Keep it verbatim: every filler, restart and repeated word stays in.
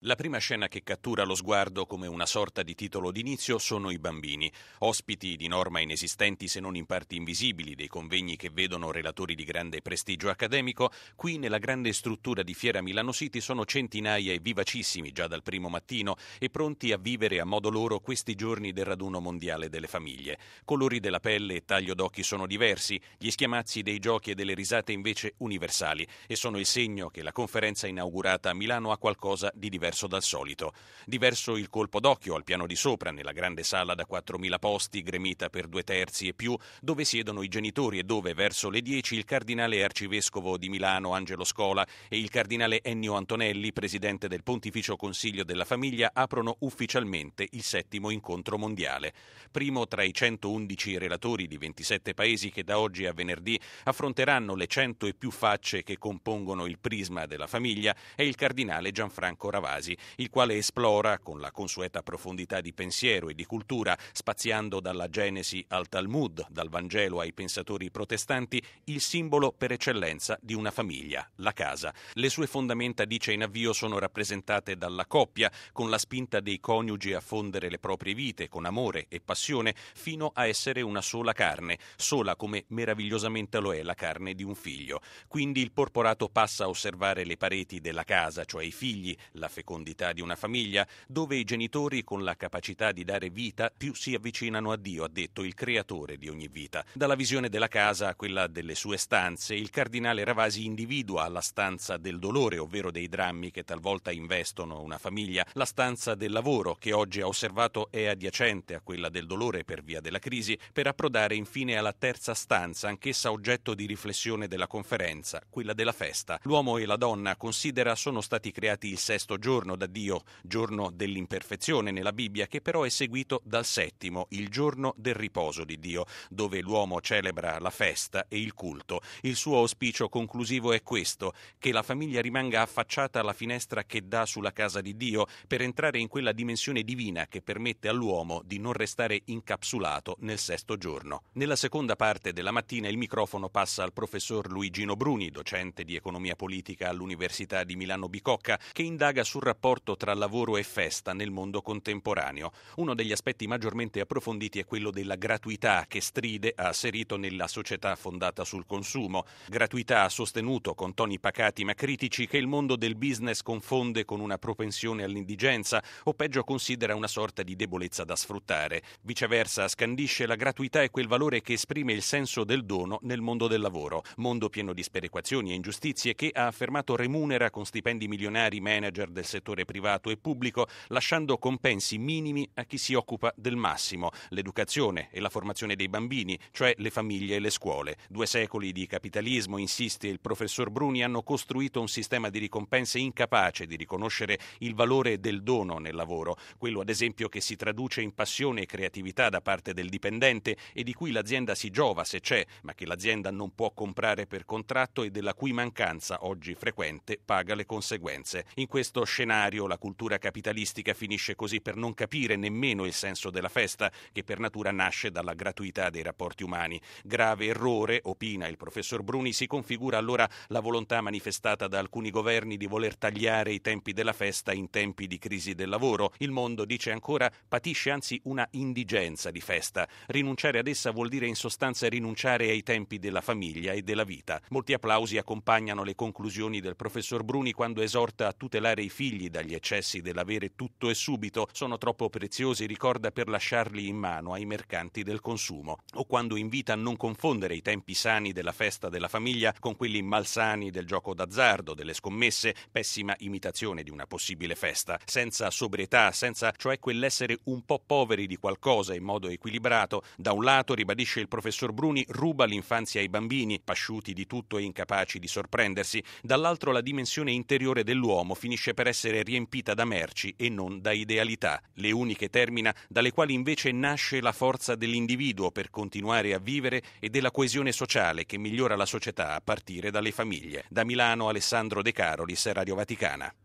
La prima scena che cattura lo sguardo come una sorta di titolo d'inizio sono i bambini, ospiti di norma inesistenti se non in parti invisibili dei convegni che vedono relatori di grande prestigio accademico. Qui nella grande struttura di Fiera Milano City sono centinaia e vivacissimi già dal primo mattino e pronti a vivere a modo loro questi giorni del raduno mondiale delle famiglie. Colori della pelle e taglio d'occhi sono diversi, gli schiamazzi dei giochi e delle risate invece universali, e sono il segno che la conferenza inaugurata a Milano ha qualcosa di diverso dal solito. Diverso il colpo d'occhio al piano di sopra, nella grande sala da quattromila posti, gremita per due terzi e più, dove siedono i genitori e dove, verso le dieci, il cardinale arcivescovo di Milano Angelo Scola e il cardinale Ennio Antonelli, presidente del Pontificio Consiglio della Famiglia, aprono ufficialmente il settimo incontro mondiale. Primo tra i centoundici relatori di ventisette paesi che da oggi a venerdì affronteranno le cento e più facce che compongono il prisma della famiglia è il cardinale Gianfranco Ravasi, il quale esplora, con la consueta profondità di pensiero e di cultura, spaziando dalla Genesi al Talmud, dal Vangelo ai pensatori protestanti, il simbolo per eccellenza di una famiglia, la casa. Le sue fondamenta, dice in avvio, sono rappresentate dalla coppia, con la spinta dei coniugi a fondere le proprie vite con amore e passione fino a essere una sola carne, sola come meravigliosamente lo è la carne di un figlio. Quindi il porporato passa a osservare le pareti della casa, cioè i figli, la fecondità di una famiglia, dove i genitori, con la capacità di dare vita, più si avvicinano a Dio, ha detto il creatore di ogni vita. Dalla visione della casa a quella delle sue stanze, il cardinale Ravasi individua la stanza del dolore, ovvero dei drammi che talvolta investono una famiglia, la stanza del lavoro, che oggi ha osservato è adiacente a quella del dolore per via della crisi, per approdare infine alla terza stanza, anch'essa oggetto di riflessione della conferenza, quella della festa. L'uomo e la donna, considera, sono stati creati il sesto giorno da Dio, giorno dell'imperfezione nella Bibbia, che però è seguito dal settimo, il giorno del riposo di Dio, dove l'uomo celebra la festa e il culto. Il suo auspicio conclusivo è questo: che la famiglia rimanga affacciata alla finestra che dà sulla casa di Dio, per entrare in quella dimensione divina che permette all'uomo di non restare incapsulato nel sesto giorno. Nella seconda parte della mattina il microfono passa al professor Luigino Bruni, docente di economia politica all'Università di Milano Bicocca, che indaga sul rapporto tra lavoro e festa nel mondo contemporaneo. Uno degli aspetti maggiormente approfonditi è quello della gratuità, che stride, ha asserito, nella società fondata sul consumo. Gratuità, ha sostenuto con toni pacati ma critici, che il mondo del business confonde con una propensione all'indigenza, o peggio considera una sorta di debolezza da sfruttare. Viceversa, scandisce: la gratuità è quel valore che esprime il senso del dono nel mondo del lavoro, mondo pieno di sperequazioni e ingiustizie, che, ha affermato, remunera con stipendi milionari manager del settore privato e pubblico, lasciando compensi minimi a chi si occupa del massimo, l'educazione e la formazione dei bambini, cioè le famiglie e le scuole. Due secoli di capitalismo, insiste il professor Bruni, hanno costruito un sistema di ricompense incapace di riconoscere il valore del dono nel lavoro, quello ad esempio che si traduce in passione e creatività da parte del dipendente e di cui l'azienda si giova se c'è, ma che l'azienda non può comprare per contratto e della cui mancanza, oggi frequente, paga le conseguenze. In questo scenario la cultura capitalistica finisce così per non capire nemmeno il senso della festa, che per natura nasce dalla gratuità dei rapporti umani. Grave errore, opina il professor Bruni, si configura allora la volontà manifestata da alcuni governi di voler tagliare i tempi della festa in tempi di crisi del lavoro. Il mondo, dice ancora, patisce anzi una indigenza di festa. Rinunciare ad essa vuol dire in sostanza rinunciare ai tempi della famiglia e della vita. Molti applausi accompagnano le conclusioni del professor Bruni quando esorta a tutelare i figli dagli eccessi dell'avere tutto e subito, sono troppo preziosi, ricorda, per lasciarli in mano ai mercanti del consumo, o quando invita a non confondere i tempi sani della festa della famiglia con quelli malsani del gioco d'azzardo, delle scommesse, pessima imitazione di una possibile festa. Senza sobrietà, senza cioè quell'essere un po' poveri di qualcosa in modo equilibrato, da un lato, ribadisce il professor Bruni, ruba l'infanzia ai bambini, pasciuti di tutto e incapaci di sorprendersi, dall'altro la dimensione interiore dell'uomo finisce per essere riempita da merci e non da idealità, le uniche, termina, dalle quali invece nasce la forza dell'individuo per continuare a vivere e della coesione sociale che migliora la società a partire dalle famiglie. Da Milano, Alessandro De Carolis, Radio Vaticana.